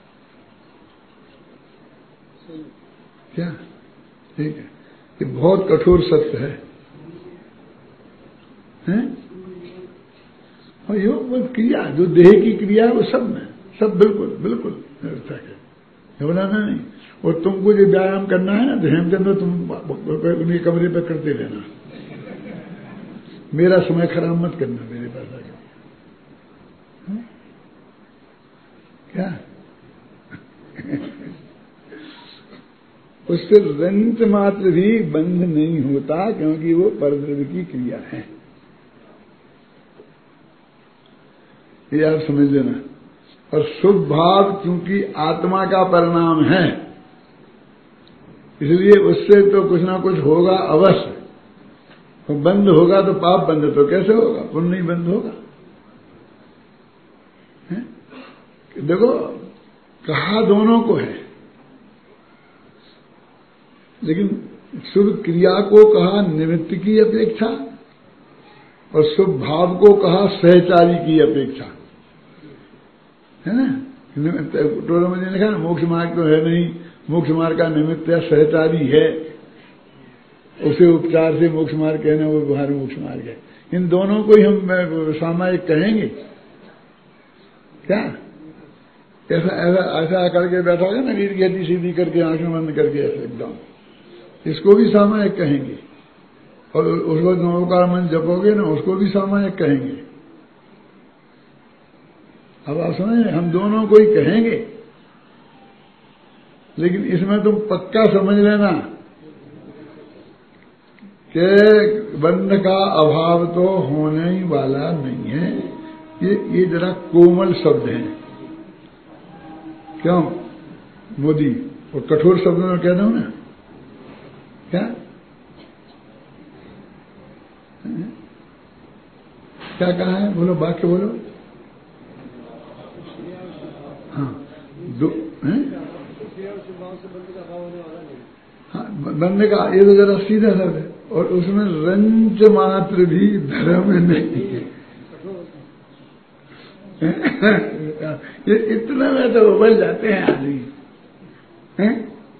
क्या ठीक है? ये बहुत कठोर सत्य है, हैं? और यो वो क्रिया जो देह की क्रिया है वो सब में सब बिल्कुल बिल्कुल निरर्थक है, घबराना नहीं। और तुमको जो व्यायाम करना है ना तो हेमचंद्र तुम उनके कमरे पर करते रहना, मेरा समय खराब मत करना मेरे पास आके। क्या उससे रंच मात्र भी बंध नहीं होता, क्योंकि वो परद्रव्य की क्रिया है। ये आप समझ लेना। और शुभ भाव क्योंकि आत्मा का परिणाम है, इसलिए उससे तो कुछ ना कुछ होगा अवश्य। तो बंद होगा तो पाप बंद तो कैसे होगा, पुण्य नहीं बंद होगा। है? देखो कहा दोनों को है, लेकिन शुभ क्रिया को कहा निमित्त की अपेक्षा और शुभ भाव को कहा सहचारी की अपेक्षा, है ना। टोरों में लिखा ना मोक्ष मार्ग तो है नहीं, मोक्ष मार्ग का निमित्त या सहचारी है, उसे उपचार से मोक्ष मार्ग कहना वो व्यवहार मोक्ष मार्ग है। इन दोनों को ही हम सामायिक कहेंगे क्या? ऐसा ऐसा ऐसा करके बैठा होगा ना, रीढ़ की हड्डी सीधी करके आंखें बंद करके ऐसे एकदम, इसको भी सामायिक कहेंगे। और उसको नमोकार मंत्र जपोगे ना, उसको भी सामायिक कहेंगे। अब आप समझ, हम दोनों को ही कहेंगे, लेकिन इसमें तुम पक्का समझ लेना कि बंध का अभाव तो होने ही वाला नहीं है। ये ये जरा कोमल शब्द हैं, क्यों मोदी, और कठोर शब्दों में कह दो ना, क्या क्या कहा है, बोलो वाक्य बोलो। हाँ दो हैं, हाँ बंधे का ये तो जरा सीधा शब्द है, और उसमें रंच मात्र भी धर्म नहीं है। ये इतना में तो उबल जाते हैं आदमी, हैं?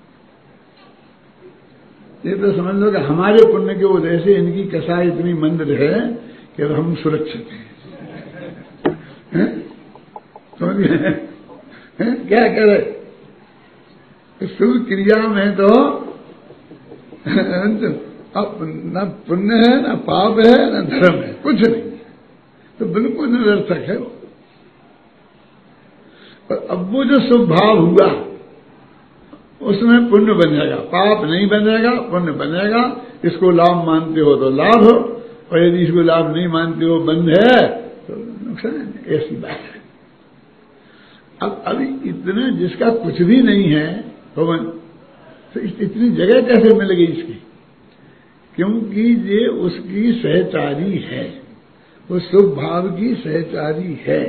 ये तो समझ लो कि हमारे पुण्य के वजह से इनकी कसाई इतनी मंद है कि हम सुरक्षित हैं। समझ गए? क्या कह रहे, शुभ क्रिया में तो अब न पुण्य है न पाप है न धर्म है, कुछ नहीं, तो बिल्कुल निरर्थक है वो। और अब वो जो शुभ भाव हुआ उसमें पुण्य बनेगा, पाप नहीं बनेगा, पुण्य बनेगा। इसको लाभ मानते हो तो लाभ हो, और यदि इसको लाभ नहीं मानते हो बंध है तो नुकसान है। ऐसी बात है। अब अभी इतना जिसका कुछ भी नहीं है भगवान, तो इतनी जगह कैसे मिल गई इसकी? क्योंकि ये उसकी सहचारी है, वो शुभ भाव की सहचारी है।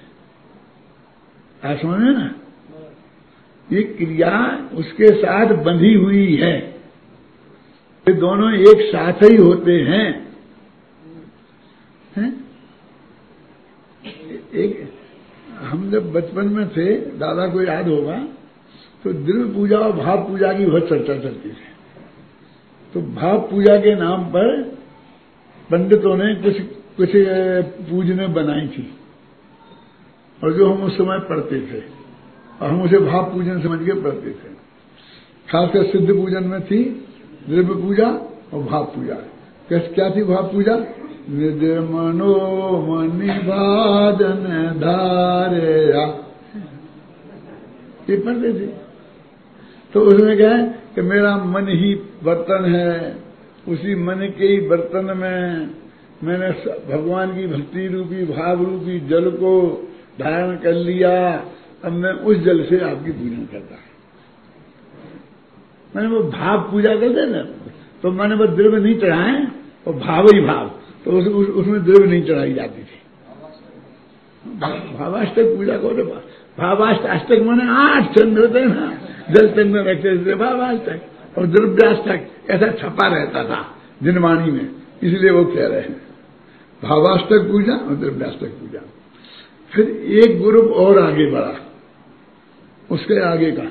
आप समझे ना, ये क्रिया उसके साथ बंधी हुई है, ये दोनों एक साथ ही होते हैं, हैं? एक हम जब बचपन में थे, दादा को याद होगा, तो द्रव्य पूजा और भाव पूजा की बहुत चर्चा चलती थी। तो भाव पूजा के नाम पर पंडितों ने कुछ कुछ पूजने बनाई थी, और जो हम उस समय पढ़ते थे, और हम उसे भाव पूजन समझ के पढ़ते थे। खासकर सिद्ध पूजन में थी द्रव्य पूजा और भाव पूजा। कैसे क्या थी भाव पूजा? निज मनो मनि भाजन धारेया, ये पढ़ते थे। तो उसमें क्या है कि मेरा मन ही बर्तन है, उसी मन के ही बर्तन में मैंने भगवान की भक्ति रूपी भाव रूपी जल को धारण कर लिया, अब मैं उस जल से आपकी पूजन करता हूं। मैंने वो भाव पूजा करते ना, तो मैंने वो द्रव्य नहीं चढ़ाए, और भाव ही भाव, तो उस, उस, उसमें द्रव्य नहीं चढ़ाई जाती थी। भावाष्टक पूजा करो, भावाष्ट अष्टक मैंने आठ चंद्र होते हैं ना, जल चंद्र रखते थे भावाष्टक, और द्रव्याष्टक ऐसा छपा रहता था दिनवाणी में, इसलिए वो कह रहे हैं भावाष्टक पूजा और द्रव्याष्टक पूजा। फिर एक ग्रुप और आगे बढ़ा, उसके आगे का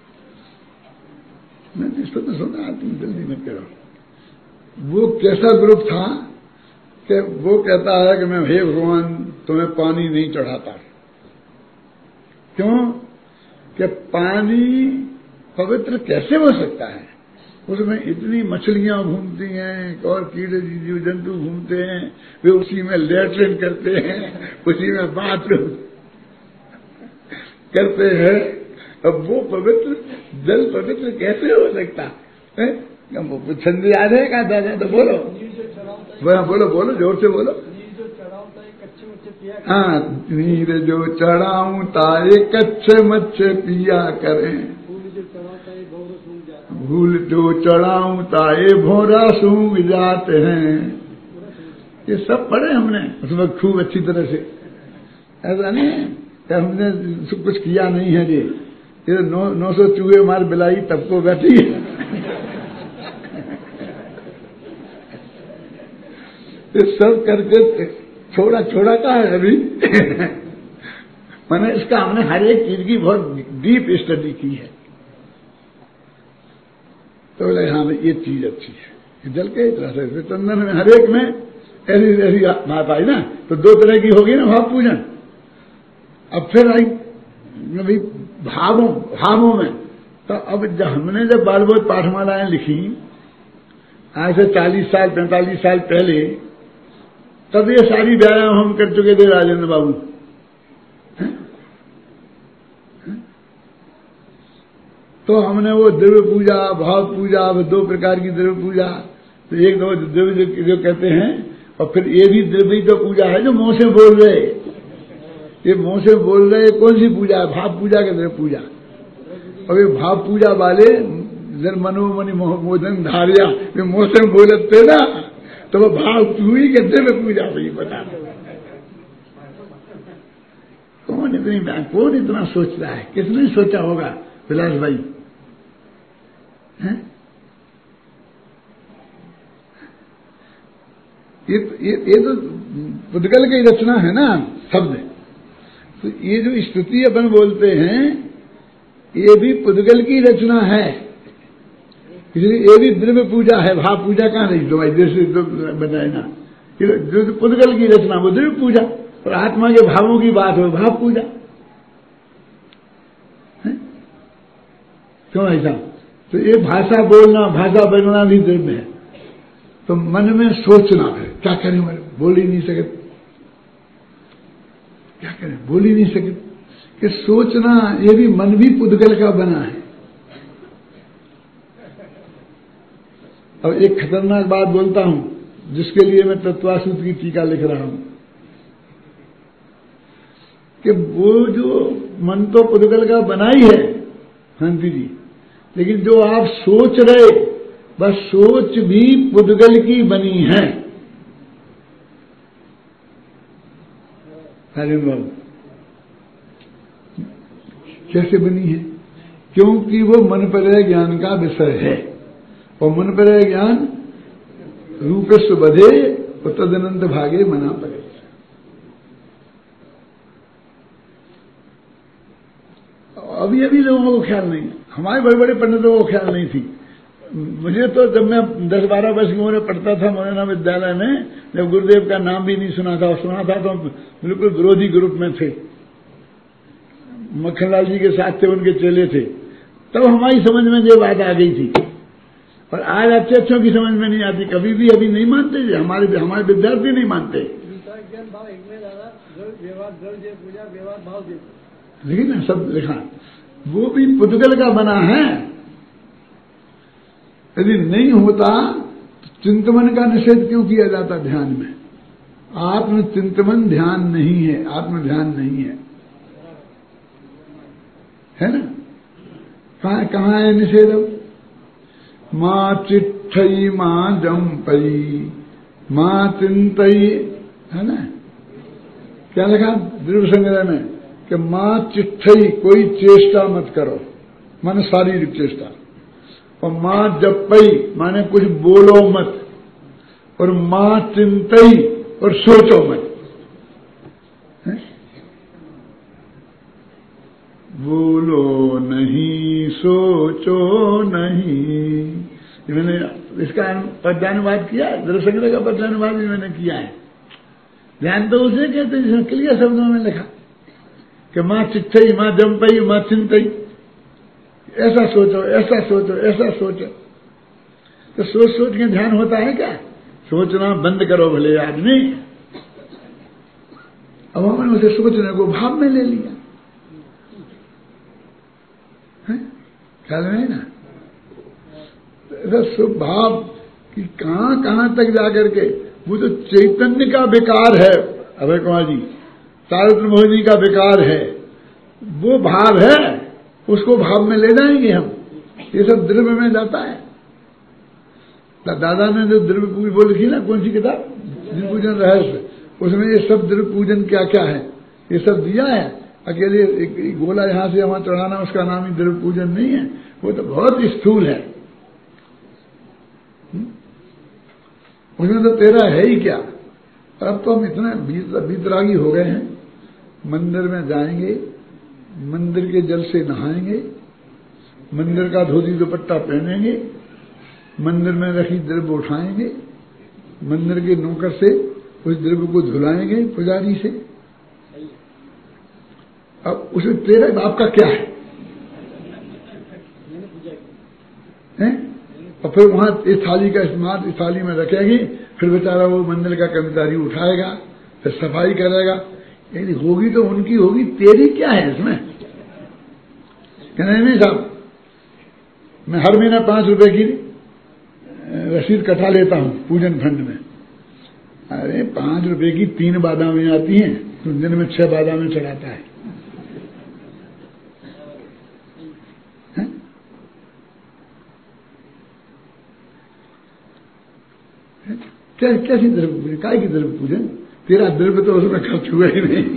मैंने इसको तो सुना, तुम जल्दी मत करो। वो कैसा ग्रुप था कि वो कहता है कि मैं हे भगवान तुम्हें पानी नहीं चढ़ाता। क्यों? कि पानी पवित्र कैसे हो सकता है? उसमें इतनी मछलियां घूमती हैं और कीड़े जीव जंतु घूमते हैं, वे उसी में लेटरिन करते हैं, उसी में बाथरूम करते हैं। अब वो पवित्र जल पवित्र कैसे हो सकता है? छंद याद है का दादा? तो बोलो बोलो बोलो जोर से बोलो। हाँ, नीर जो चढ़ाऊं ताए कच्चे मच्छे पिया करें, भूल जो चढ़ाऊं ताए भोरा सूंघ जाते हैं। ये सब पढ़े हमने उसमें खूब अच्छी तरह से। ऐसा नहीं है कि हमने सब कुछ किया नहीं है। जी ये नौ नौ सौ चूहे मार बिलाई तब को बैठी है। ये सब करके छोड़ा छोड़ा का है अभी। मैंने इसका हमने हर एक चीज की बहुत डीप स्टडी की है। तो बोले हाँ भाई ये चीज अच्छी है। जल के रस चंदन में हर एक में ऐसी ऐसी बात आई ना, तो दो तरह की होगी ना भाव पूजन। अब फिर आई भाई भावों भावों में, तो अब जब हमने जब बाल बोध पाठमालाएं लिखी आज से चालीस साल पैंतालीस साल पहले, तब ये सारी व्यायाम हम कर चुके थे राजेंद्र बाबू। है? है? तो हमने वो द्रव्य पूजा भाव पूजा, दो प्रकार की द्रव्य पूजा, तो एक दो द्रव्य जो कहते हैं, और फिर ये भी द्रव्य तो पूजा है जो मुंह से बोल रहे। ये मुंह से बोल रहे कौन सी पूजा है? भाव पूजा के द्रव्य पूजा। और ये भाव पूजा वाले जन मनोमणि मोदन धारिया वे मुंह से बोलते ना, तो वो भाव हुई के द्रव्य पूजा हुई। बता कौन इतनी कौन इतना सोच रहा है? किसने सोचा होगा विलास भाई? हैं? ये ये ये तो पुद्गल की रचना है ना शब्द। तो ये जो स्तुति अपन बोलते हैं ये भी पुद्गल की रचना है, इसलिए ये भी द्रव्य पूजा है। भाव पूजा कहां रही? तो भाई जैसे बताए ना, जो पुद्गल की रचना वो द्रव्य पूजा, और आत्मा के भावों की बात हो भाव पूजा। क्यों ऐसा? तो ये भाषा बोलना भाषा बोलना भी द्रव्य है। तो मन में सोचना है, क्या करें? मन बोल ही नहीं सके, क्या करें? बोल ही नहीं सके कि सोचना, ये भी मन भी पुद्गल का बना है। अब एक खतरनाक बात बोलता हूं जिसके लिए मैं तत्वासूत्र की टीका लिख रहा हूं कि वो जो मन तो पुद्गल का बना ही है हंसी जी, लेकिन जो आप सोच रहे बस सोच भी पुद्गल की बनी है। हरिम बाबू कैसे बनी है? क्योंकि वो मन पर ज्ञान का विषय है, और मन पर ज्ञान रूपेश्व बधे और तदनंत भागे मना पड़े। अभी अभी लोगों को ख्याल नहीं, हमारे बड़े बड़े पंडितों को ख्याल नहीं थी। मुझे तो जब मैं दस बारह वर्ष की उम्र पढ़ता था मौलाना विद्यालय में, जब गुरुदेव का नाम भी नहीं सुना था, और सुना था तो बिल्कुल विरोधी ग्रुप में थे। मक्खनलाल जी के साथ थे, उनके चेले थे। तब हमारी समझ में ये बात आ गई थी, और आज अच्छे अच्छों की समझ में नहीं आती। कभी भी अभी नहीं मानते, हमारे हमारे विद्यार्थी नहीं मानते। लेकिन ना सब लिखा वो भी पुद्गल का बना है। यदि नहीं होता तो चिंतमन का निषेध क्यों किया जाता ध्यान में? आत्म चिंतमन ध्यान नहीं है, आत्म ध्यान नहीं है, है ना? कहां कहां है निषेध? मां चिट्ठई मां जम्पई मां चिंतई, है ना? क्या लिखा द्रव्य संग्रह में कि मां चिट्ठई कोई चेष्टा मत करो, मन शारीरिक चेष्टा, और मां जपई माने कुछ बोलो मत, और मां चिंतई और सोचो मत। है? बोलो नहीं सोचो नहीं, मैंने इसका पद्यानुवाद किया, द्रव्यसंग्रह का पद्यानुवाद भी मैंने किया है। ध्यान तो उसे कहते हैं क्लियर शब्दों में लिखा कि मां चिट्ठई, मां जंपई, मां चिंतई, ऐसा सोचो, ऐसा सोचो, ऐसा सोचो। तो सोच सोच के ध्यान होता है क्या? सोचना बंद करो भले आदमी। अब हमने उसे सोचने को भाव में ले लिया, ख्याल में है ना? ऐसा शुभ भाव कि कहां कहां तक जाकर के वो जो चैतन्य का विकार है, अभय कुमार जी, सावित्री मोहिनी का विकार है, वो भाव है, उसको भाव में ले जाएंगे हम। ये सब द्रव्य में जाता है। दादा ने जो द्रव्य पूजन बोली थी ना, कौन सी किताब, द्रव्य पूजन रहस्य, उसमें ये सब द्रव्य पूजन क्या क्या है ये सब दिया है। अकेले एक गोला यहां से वहां चढ़ाना उसका नाम ही द्रव्य पूजन नहीं है, वो तो बहुत स्थूल है। उसमें तो तेरा है ही क्या। अब तो हम इतने बीतरागी हो गए हैं, मंदिर में जाएंगे, मंदिर के जल से नहाएंगे, मंदिर का धोती दुपट्टा पहनेंगे, मंदिर में रखी द्रव्य उठाएंगे, मंदिर के नौकर से उस द्रव्य को धुलाएंगे पुजारी से। अब उसमें तेरा बाप का क्या है, है? और फिर वहां इस थाली का इस्तेमाल इस थाली में रखेगी, फिर बेचारा वो मंदिर का कर्मचारी उठाएगा, फिर सफाई करेगा। यदि होगी तो उनकी होगी, तेरी क्या है इसमें? नहीं नहीं साहब, मैं हर महीना पांच रुपए की रसीद कटा लेता हूं पूजन फंड में। अरे पांच रुपए की तीन बादामें आती हैं, तो दिन में छह बादामें चढ़ाता है। है? क्या कैसी द्रव्य पूजन, काय की द्रव्य पूजन? तेरा द्रव्य तो उसमें खर्च हुआ ही नहीं।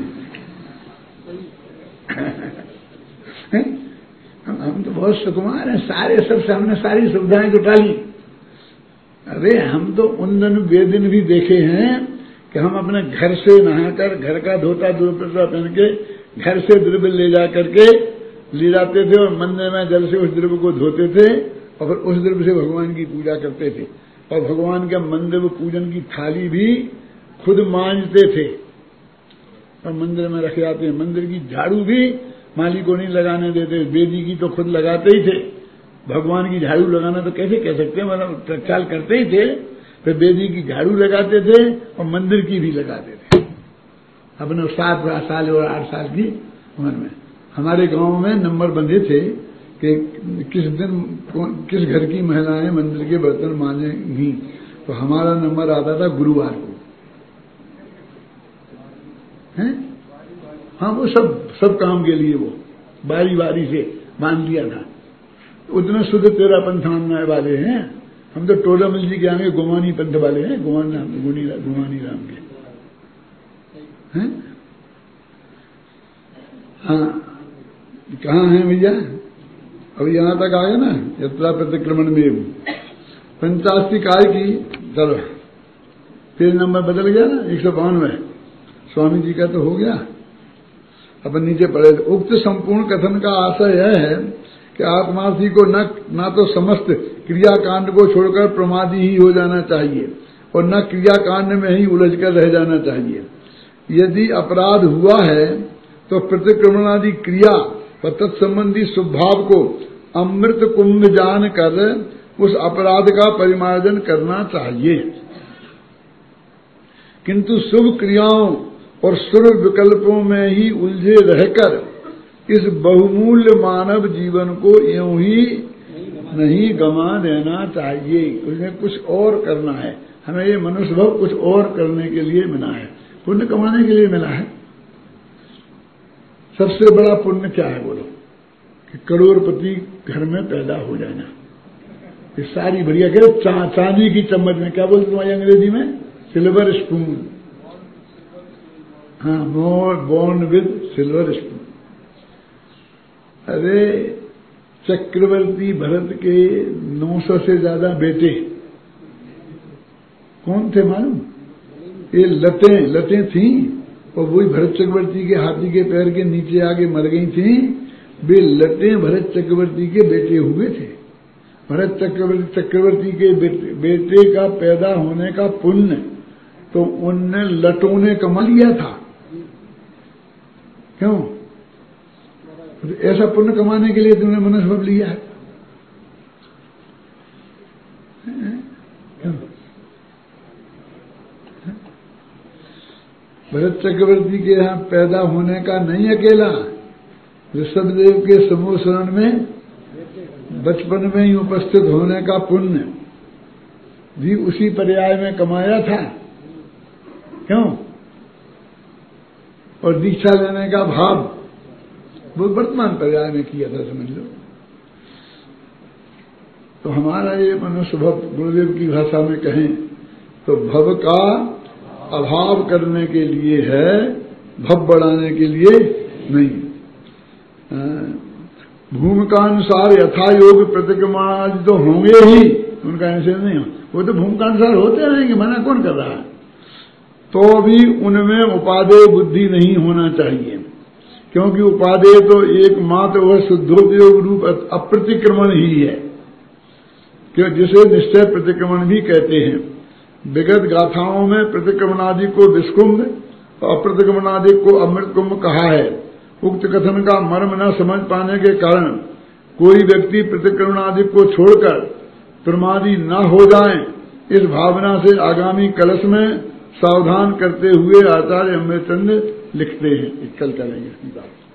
हम तो बहुत सुकुमार हैं, सारे सबसे हमने सारी सुविधाएं जुटा ली। अरे हम तो उन दिन वे दिन भी देखे हैं कि हम अपने घर से नहाकर, घर का धोता दुपट्टा पहन के घर से द्रव्य ले जा करके ले जाते थे और मंदिर में जल से उस द्रव्य को धोते थे और फिर उस द्रव्य से भगवान की पूजा करते थे। और भगवान के मंदिर पूजन की थाली भी खुद मांजते थे और मंदिर में रखे जाते हैं। मंदिर की झाड़ू भी माली को नहीं लगाने देते, बेदी की तो खुद लगाते ही थे। भगवान की झाड़ू लगाना तो कैसे कह सकते हैं, मतलब प्रचार करते ही थे। फिर बेदी की झाड़ू लगाते थे और मंदिर की भी लगाते थे। अपने सात साल और आठ साल की उम्र में हमारे गांव में नंबर बंधे थे कि किस दिन किस घर की महिलाएं मंदिर के बर्तन मांजेंगी, तो हमारा नंबर आता था गुरुवार को। हैं? हाँ, वो सब सब काम के लिए वो बारी बारी से मान लिया था। उतना शुद्ध तेरा पंथ मानने वाले हैं हम तो। टोला मिल जी के आगे गुमानी पंथ वाले हैं, गुमान राम गुमानी राम के हैं। हाँ, कहाँ हैं भैया? अब यहां तक आए ना, यात्रा प्रतिक्रमण में पंचाशी काय की। चलो पेज नंबर बदल गया ना, एक सौ बानवे स्वामी जी का तो हो गया। अपन नीचे पढ़े, उक्त संपूर्ण कथन का आशय यह है कि आत्मार्थी को न न तो समस्त क्रियाकांड को छोड़कर प्रमादी ही हो जाना चाहिए और न क्रियाकांड में ही उलझ कर रह जाना चाहिए। यदि अपराध हुआ है तो प्रतिक्रमणादि क्रिया व तत्संबंधी स्वभाव को अमृत कुंभ जान कर उस अपराध का परिमार्जन करना चाहिए। किंतु शुभ क्रियाओं और शुभ विकल्पों में ही उलझे रहकर इस बहुमूल्य मानव जीवन को यूं ही नहीं गंवा देना चाहिए। उसमें कुछ और करना है। हमें ये मनुष्य भाव कुछ और करने के लिए मिला है, पुण्य कमाने के लिए मिला है। सबसे बड़ा पुण्य क्या है बोलो? कि करोड़पति घर में पैदा हो जाना। ये सारी बढ़िया कह चा, चांदी की चम्मच में, क्या बोलते तुम्हारी अंग्रेजी में? Silver spoon. हाँ, more born with silver spoon. अरे चक्रवर्ती भरत के नौ सौ से ज्यादा बेटे कौन थे मालूम? ये लतें लतें थीं और वही भरत चक्रवर्ती के हाथी के पैर के नीचे आके मर गई थीं। वे लतें भरत चक्रवर्ती के बेटे हुए थे। भरत चक्रवर्ती चक्रवर्ती के बेटे, बेटे का पैदा होने का पुण्य तो उनने लटों ने कमा लिया था। क्यों? ऐसा पुण्य कमाने के लिए तुमने मनुष्य लिया है। क्यों? भरत चक्रवर्ती के यहां पैदा होने का नहीं अकेला, ऋषभदेव के समूह शरण में बचपन में ही उपस्थित होने का पुण्य भी उसी पर्याय में कमाया था। क्यों? और दीक्षा लेने का भाव वो वर्तमान पर्याय में किया था, समझ लो। तो हमारा ये मनुष्य भव गुरुदेव की भाषा में कहें तो भव का अभाव करने के लिए है, भव बढ़ाने के लिए नहीं। भूमिकानुसार यथा योग प्रतिक्रमण तो होंगे ही, उनका निषेध नहीं हो, वो तो भूमिकानुसार होते रहेंगे, मना कौन कर रहा है। तो भी उनमें उपादेय बुद्धि नहीं होना चाहिए, क्योंकि उपादेय तो एकमात्र वह शुद्धोपयोग रूप अप्रतिक्रमण ही है, क्यों जिसे निश्चय प्रतिक्रमण भी कहते हैं। विगत गाथाओं में प्रतिक्रमणादि को विष्कुंभ और अप्रतिक्रमणादि को अमृत कुंभ कहा है। उक्त कथन का मर्म न समझ पाने के कारण कोई व्यक्ति प्रतिक्रमणादि को छोड़कर प्रमादी न हो जाए, इस भावना से आगामी कलश में सावधान करते हुए आचार्य अमृतचंद लिखते हैं। कल करेंगे इसकी बात।